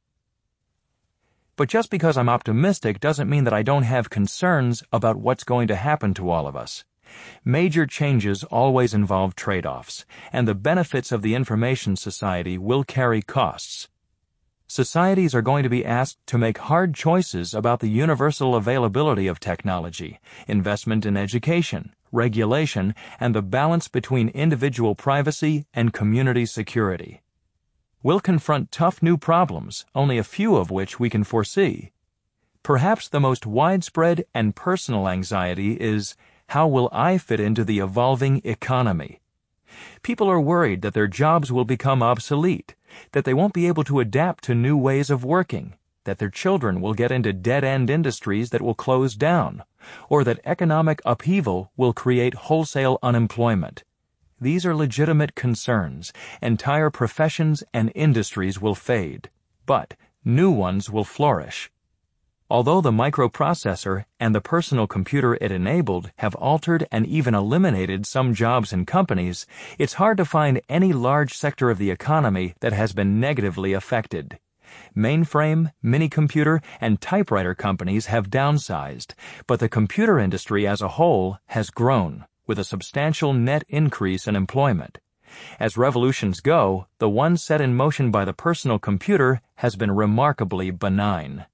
Speaker 1: But just because I'm optimistic doesn't mean that I don't have concerns about what's going to happen to all of us. Major changes always involve trade-offs, and the benefits of the information society will carry costs. Societies are going to be asked to make hard choices about the universal availability of technology, investment in education, regulation, and the balance between individual privacy and community security. We'll confront tough new problems, only a few of which we can foresee. Perhaps the most widespread and personal anxiety is, how will I fit into the evolving economy? People are worried that their jobs will become obsolete, that they won't be able to adapt to new ways of working, that their children will get into dead-end industries that will close down, or that economic upheaval will create wholesale unemployment. These are legitimate concerns. Entire professions and industries will fade, but new ones will flourish. Although the microprocessor and the personal computer it enabled have altered and even eliminated some jobs and companies, it's hard to find any large sector of the economy that has been negatively affected. Mainframe, minicomputer, and typewriter companies have downsized, but the computer industry as a whole has grown, with a substantial net increase in employment. As revolutions go, the one set in motion by the personal computer has been remarkably benign.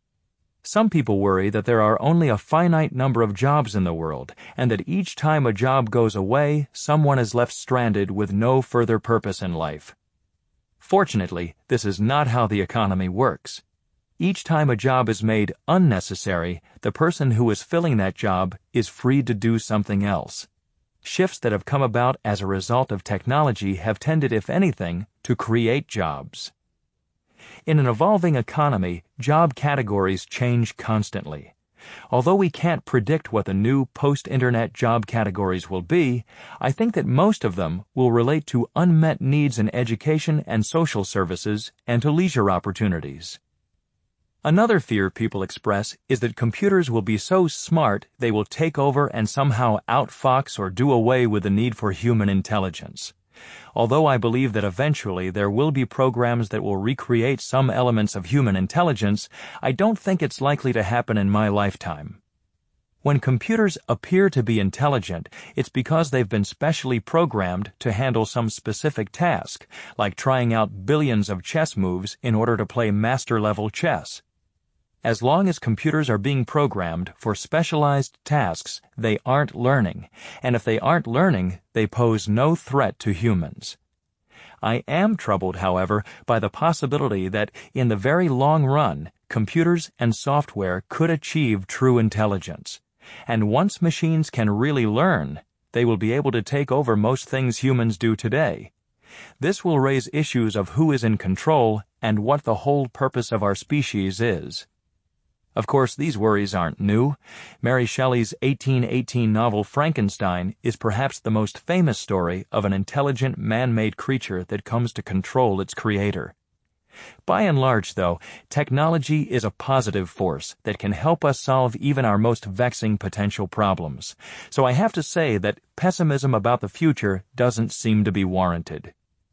Speaker 1: Some people worry that there are only a finite number of jobs in the world, and that each time a job goes away, someone is left stranded with no further purpose in life. Fortunately, this is not how the economy works. Each time a job is made unnecessary, the person who is filling that job is free to do something else. Shifts that have come about as a result of technology have tended, if anything, to create jobs. In an evolving economy, job categories change constantly. Although we can't predict what the new post-internet job categories will be, I think that most of them will relate to unmet needs in education and social services and to leisure opportunities. Another fear people express is that computers will be so smart they will take over and somehow outfox or do away with the need for human intelligence. Although I believe that eventually there will be programs that will recreate some elements of human intelligence, I don't think it's likely to happen in my lifetime. When computers appear to be intelligent, it's because they've been specially programmed to handle some specific task, like trying out billions of chess moves in order to play master-level chess. As long as computers are being programmed for specialized tasks, they aren't learning, and if they aren't learning, they pose no threat to humans. I am troubled, however, by the possibility that, in the very long run, computers and software could achieve true intelligence. And once machines can really learn, they will be able to take over most things humans do today. This will raise issues of who is in control and what the whole purpose of our species is. Of course, these worries aren't new. Mary Shelley's 1818 novel Frankenstein is perhaps the most famous story of an intelligent man-made creature that comes to control its creator. By and large, though, technology is a positive force that can help us solve even our most vexing potential problems. So I have to say that pessimism about the future doesn't seem to be warranted.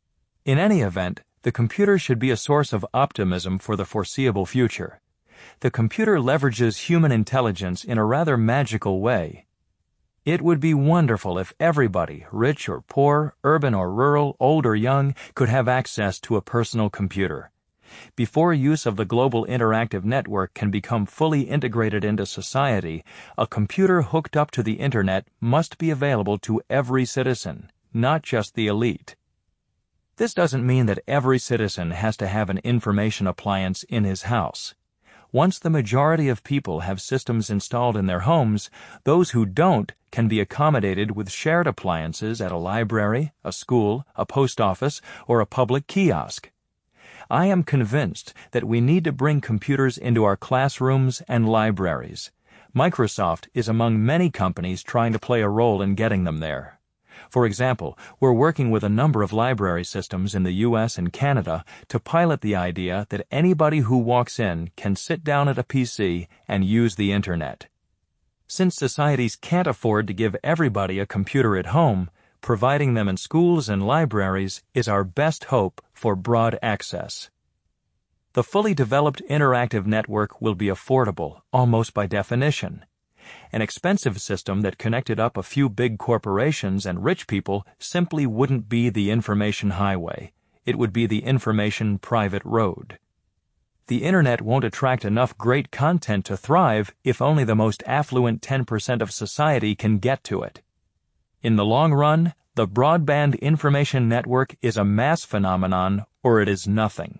Speaker 1: In any event, the computer should be a source of optimism for the foreseeable future. The computer leverages human intelligence in a rather magical way. It would be wonderful if everybody, rich or poor, urban or rural, old or young, could have access to a personal computer. Before use of the global interactive network can become fully integrated into society, a computer hooked up to the Internet must be available to every citizen, not just the elite. This doesn't mean that every citizen has to have an information appliance in his house. Once the majority of people have systems installed in their homes, those who don't can be accommodated with shared appliances at a library, a school, a post office, or a public kiosk. I am convinced that we need to bring computers into our classrooms and libraries. Microsoft is among many companies trying to play a role in getting them there. For example, we're working with a number of library systems in the U.S. and Canada to pilot the idea that anybody who walks in can sit down at a PC and use the Internet. Since societies can't afford to give everybody a computer at home, providing them in schools and libraries is our best hope for broad access. The fully developed interactive network will be affordable, almost by definition. An expensive system that connected up a few big corporations and rich people simply wouldn't be the information highway. It would be the information private road. The Internet won't attract enough great content to thrive if only the most affluent 10% of society can get to it. In the long run, the broadband information network is a mass phenomenon or it is nothing.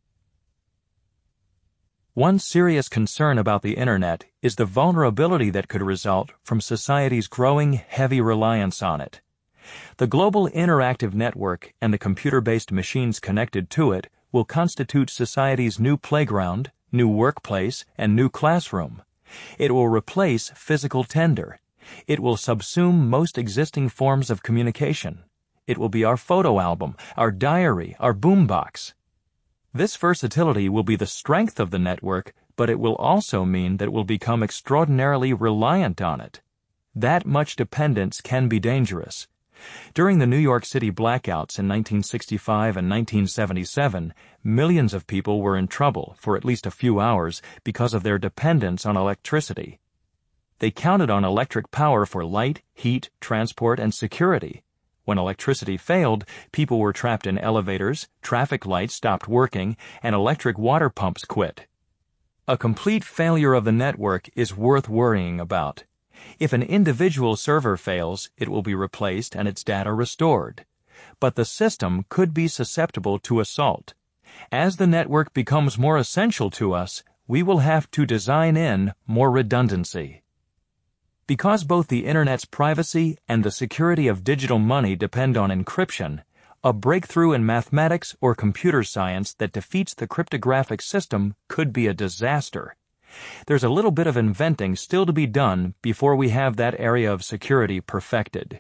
Speaker 1: One serious concern about the Internet is the vulnerability that could result from society's growing heavy reliance on it. The global interactive network and the computer-based machines connected to it will constitute society's new playground, new workplace, and new classroom. It will replace physical tender. It will subsume most existing forms of communication. It will be our photo album, our diary, our boombox. This versatility will be the strength of the network, but it will also mean that we'll become extraordinarily reliant on it. That much dependence can be dangerous. During the New York City blackouts in 1965 and 1977, millions of people were in trouble for at least a few hours because of their dependence on electricity. They counted on electric power for light, heat, transport, and security. When electricity failed, people were trapped in elevators, traffic lights stopped working, and electric water pumps quit. A complete failure of the network is worth worrying about. If an individual server fails, it will be replaced and its data restored. But the system could be susceptible to assault. As the network becomes more essential to us, we will have to design in more redundancy. Because both the Internet's privacy and the security of digital money depend on encryption, a breakthrough in mathematics or computer science that defeats the cryptographic system could be a disaster. There's a little bit of inventing still to be done before we have that area of security perfected.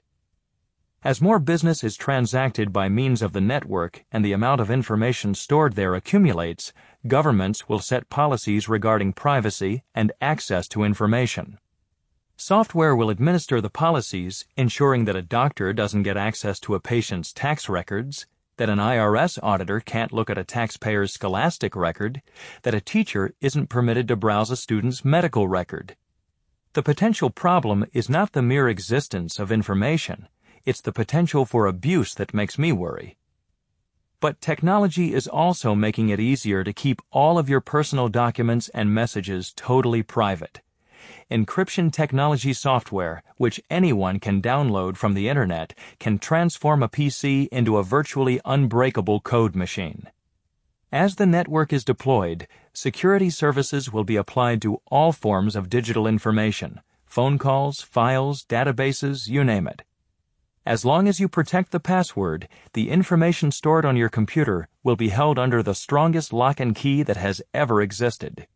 Speaker 1: As more business is transacted by means of the network and the amount of information stored there accumulates, governments will set policies regarding privacy and access to information. Software will administer the policies, ensuring that a doctor doesn't get access to a patient's tax records, that an IRS auditor can't look at a taxpayer's scholastic record, that a teacher isn't permitted to browse a student's medical record. The potential problem is not the mere existence of information, it's the potential for abuse that makes me worry. But technology is also making it easier to keep all of your personal documents and messages totally private. Encryption technology software, which anyone can download from the Internet, can transform a PC into a virtually unbreakable code machine. As the network is deployed, security services will be applied to all forms of digital information, phone calls, files, databases, you name it. As long as you protect the password, the information stored on your computer will be held under the strongest lock and key that has ever existed.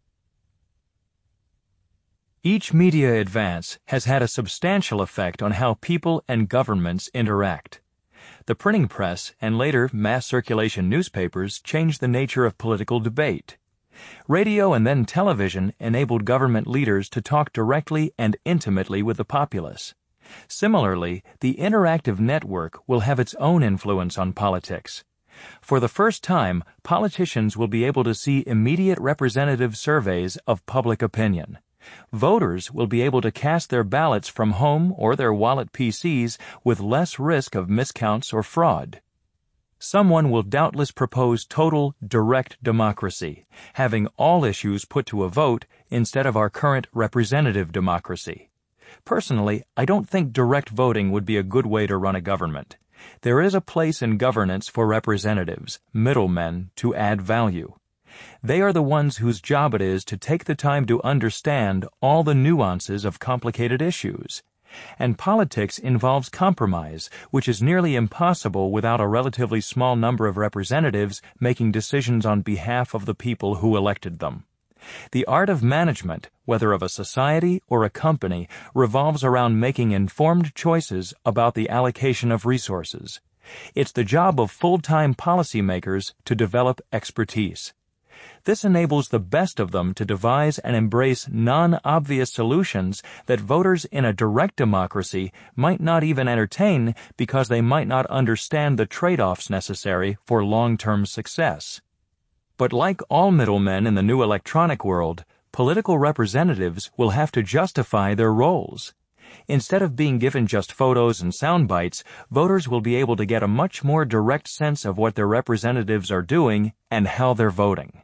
Speaker 1: Each media advance has had a substantial effect on how people and governments interact. The printing press and later mass circulation newspapers changed the nature of political debate. Radio and then television enabled government leaders to talk directly and intimately with the populace. Similarly, the interactive network will have its own influence on politics. For the first time, politicians will be able to see immediate representative surveys of public opinion. Voters will be able to cast their ballots from home or their wallet PCs with less risk of miscounts or fraud. Someone will doubtless propose total direct democracy, having all issues put to a vote instead of our current representative democracy. Personally, I don't think direct voting would be a good way to run a government. There is a place in governance for representatives, middlemen, to add value. They are the ones whose job it is to take the time to understand all the nuances of complicated issues. And politics involves compromise, which is nearly impossible without a relatively small number of representatives making decisions on behalf of the people who elected them. The art of management, whether of a society or a company, revolves around making informed choices about the allocation of resources. It's the job of full-time policymakers to develop expertise. This enables the best of them to devise and embrace non-obvious solutions that voters in a direct democracy might not even entertain because they might not understand the trade-offs necessary for long-term success. But like all middlemen in the new electronic world, political representatives will have to justify their roles. Instead of being given just photos and sound bites, voters will be able to get a much more direct sense of what their representatives are doing and how they're voting.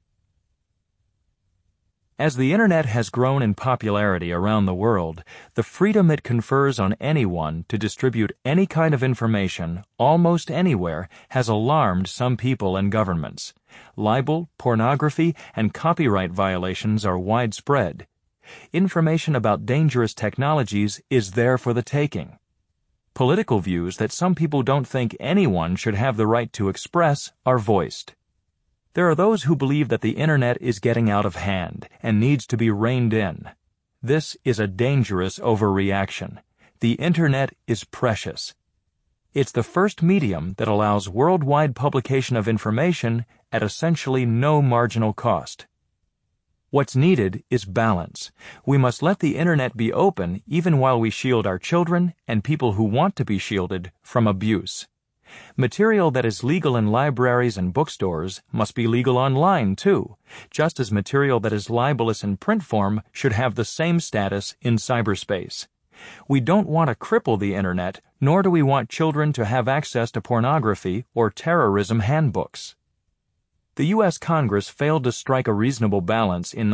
Speaker 1: As the Internet has grown in popularity around the world, the freedom it confers on anyone to distribute any kind of information, almost anywhere, has alarmed some people and governments. Libel, pornography, and copyright violations are widespread. Information about dangerous technologies is there for the taking. Political views that some people don't think anyone should have the right to express are voiced. There are those who believe that the Internet is getting out of hand and needs to be reined in. This is a dangerous overreaction. The Internet is precious. It's the first medium that allows worldwide publication of information at essentially no marginal cost. What's needed is balance. We must let the Internet be open even while we shield our children and people who want to be shielded from abuse. Material that is legal in libraries and bookstores must be legal online, too, just as material that is libelous in print form should have the same status in cyberspace. We don't want to cripple the Internet, nor do we want children to have access to pornography or terrorism handbooks. The U.S. Congress failed to strike a reasonable balance in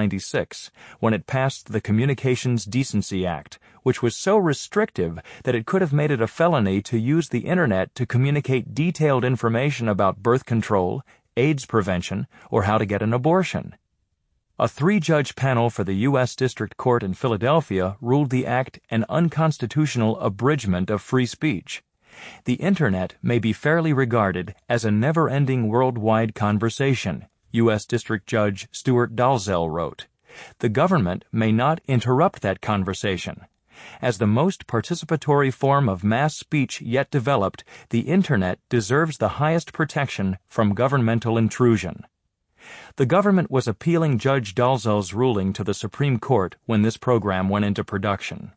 Speaker 1: 1996 when it passed the Communications Decency Act, which was so restrictive that it could have made it a felony to use the Internet to communicate detailed information about birth control, AIDS prevention, or how to get an abortion. A 3-judge panel for the U.S. District Court in Philadelphia ruled the act an unconstitutional abridgment of free speech. The Internet may be fairly regarded as a never-ending worldwide conversation, U.S. District Judge Stuart Dalzell wrote. The government may not interrupt that conversation. As the most participatory form of mass speech yet developed, the Internet deserves the highest protection from governmental intrusion. The government was appealing Judge Dalzell's ruling to the Supreme Court when this program went into production.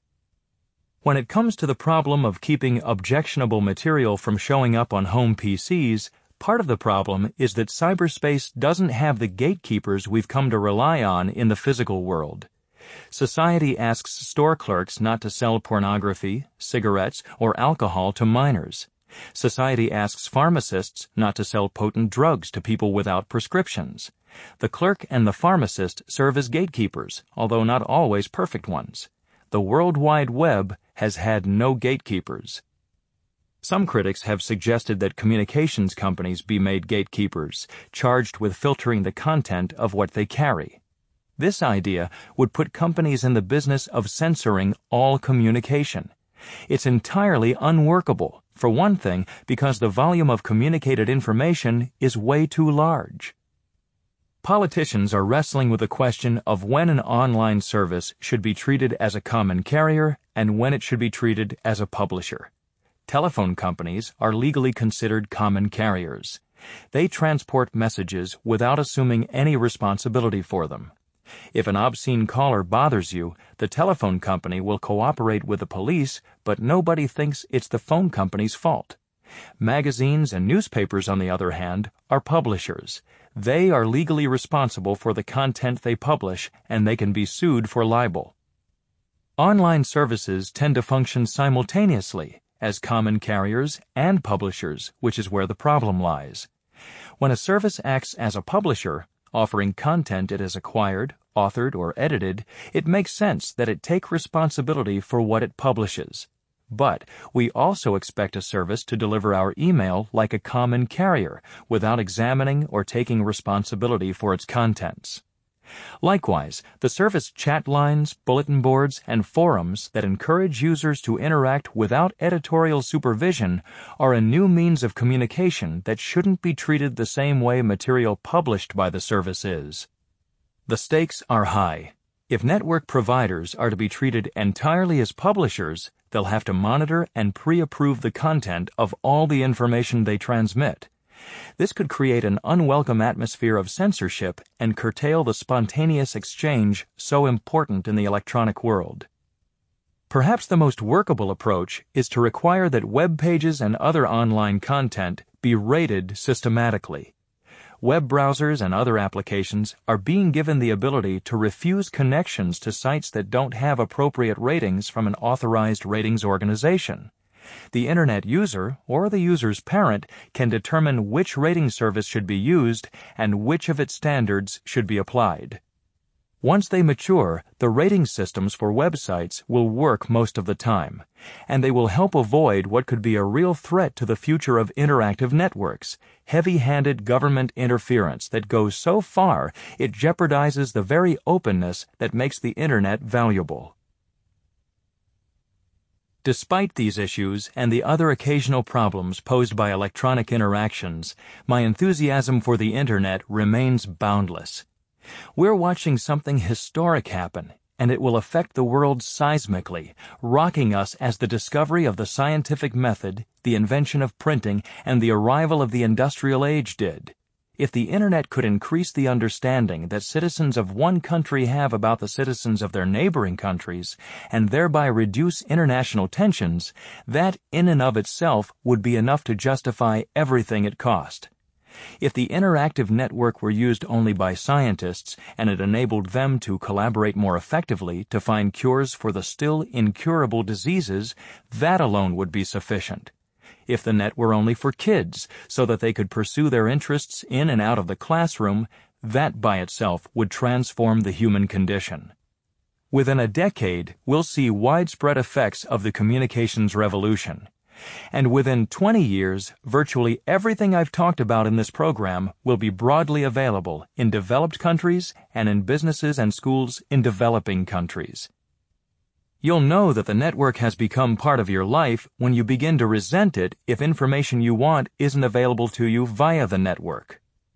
Speaker 1: When it comes to the problem of keeping objectionable material from showing up on home PCs, part of the problem is that cyberspace doesn't have the gatekeepers we've come to rely on in the physical world. Society asks store clerks not to sell pornography, cigarettes, or alcohol to minors. Society asks pharmacists not to sell potent drugs to people without prescriptions. The clerk and the pharmacist serve as gatekeepers, although not always perfect ones. The World Wide Web has had no gatekeepers. Some critics have suggested that communications companies be made gatekeepers, charged with filtering the content of what they carry. This idea would put companies in the business of censoring all communication. It's entirely unworkable, for one thing, because the volume of communicated information is way too large. Politicians are wrestling with the question of when an online service should be treated as a common carrier and when it should be treated as a publisher. Telephone companies are legally considered common carriers. They transport messages without assuming any responsibility for them. If an obscene caller bothers you, the telephone company will cooperate with the police, but nobody thinks it's the phone company's fault. Magazines and newspapers, on the other hand, are publishers. They are legally responsible for the content they publish, and they can be sued for libel. Online services tend to function simultaneously as common carriers and publishers, which is where the problem lies. When a service acts as a publisher, offering content it has acquired, authored, or edited, it makes sense that it take responsibility for what it publishes. But we also expect a service to deliver our email like a common carrier, without examining or taking responsibility for its contents. Likewise, the service chat lines, bulletin boards, and forums that encourage users to interact without editorial supervision are a new means of communication that shouldn't be treated the same way material published by the service is. The stakes are high. If network providers are to be treated entirely as publishers, they'll have to monitor and pre-approve the content of all the information they transmit. This could create an unwelcome atmosphere of censorship and curtail the spontaneous exchange so important in the electronic world. Perhaps the most workable approach is to require that web pages and other online content be rated systematically. Web browsers and other applications are being given the ability to refuse connections to sites that don't have appropriate ratings from an authorized ratings organization. The Internet user, or the user's parent, can determine which rating service should be used and which of its standards should be applied. Once they mature, the rating systems for websites will work most of the time, and they will help avoid what could be a real threat to the future of interactive networks, heavy-handed government interference that goes so far it jeopardizes the very openness that makes the Internet valuable. Despite these issues and the other occasional problems posed by electronic interactions, my enthusiasm for the Internet remains boundless. We're watching something historic happen, and it will affect the world seismically, rocking us as the discovery of the scientific method, the invention of printing, and the arrival of the industrial age did. If the Internet could increase the understanding that citizens of one country have about the citizens of their neighboring countries, and thereby reduce international tensions, that in and of itself would be enough to justify everything it cost. If the interactive network were used only by scientists and it enabled them to collaborate more effectively to find cures for the still incurable diseases, that alone would be sufficient. If the net were only for kids, so that they could pursue their interests in and out of the classroom, that by itself would transform the human condition. Within a decade, we'll see widespread effects of the communications revolution. And within 20 years, virtually everything I've talked about in this program will be broadly available in developed countries and in businesses and schools in developing countries. You'll know that the network has become part of your life when you begin to resent it if information you want isn't available to you via the network.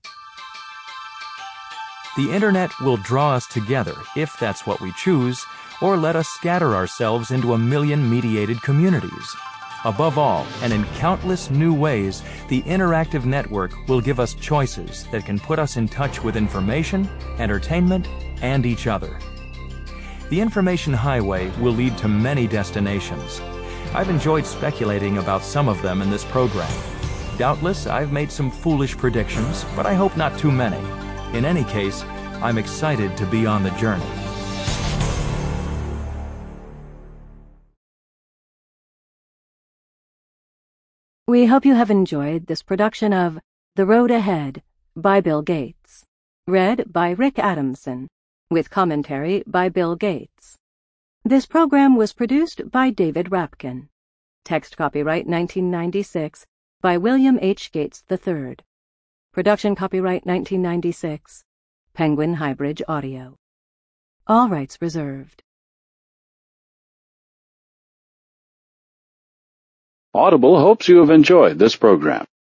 Speaker 1: The Internet will draw us together, if that's what we choose, or let us scatter ourselves into a million mediated communities. Above all, and in countless new ways, the interactive network will give us choices that can put us in touch with information, entertainment, and each other. The information highway will lead to many destinations. I've enjoyed speculating about some of them in this program. Doubtless, I've made some foolish predictions, but I hope not too many. In any case, I'm excited to be on the journey.
Speaker 3: We hope you have enjoyed this production of The Road Ahead by Bill Gates, read by Rick Adamson, with commentary by Bill Gates. This program was produced by David Rapkin. Text copyright 1996 by William H. Gates III. Production copyright 1996, Penguin Highbridge Audio. All rights reserved.
Speaker 4: Audible hopes you have enjoyed this program.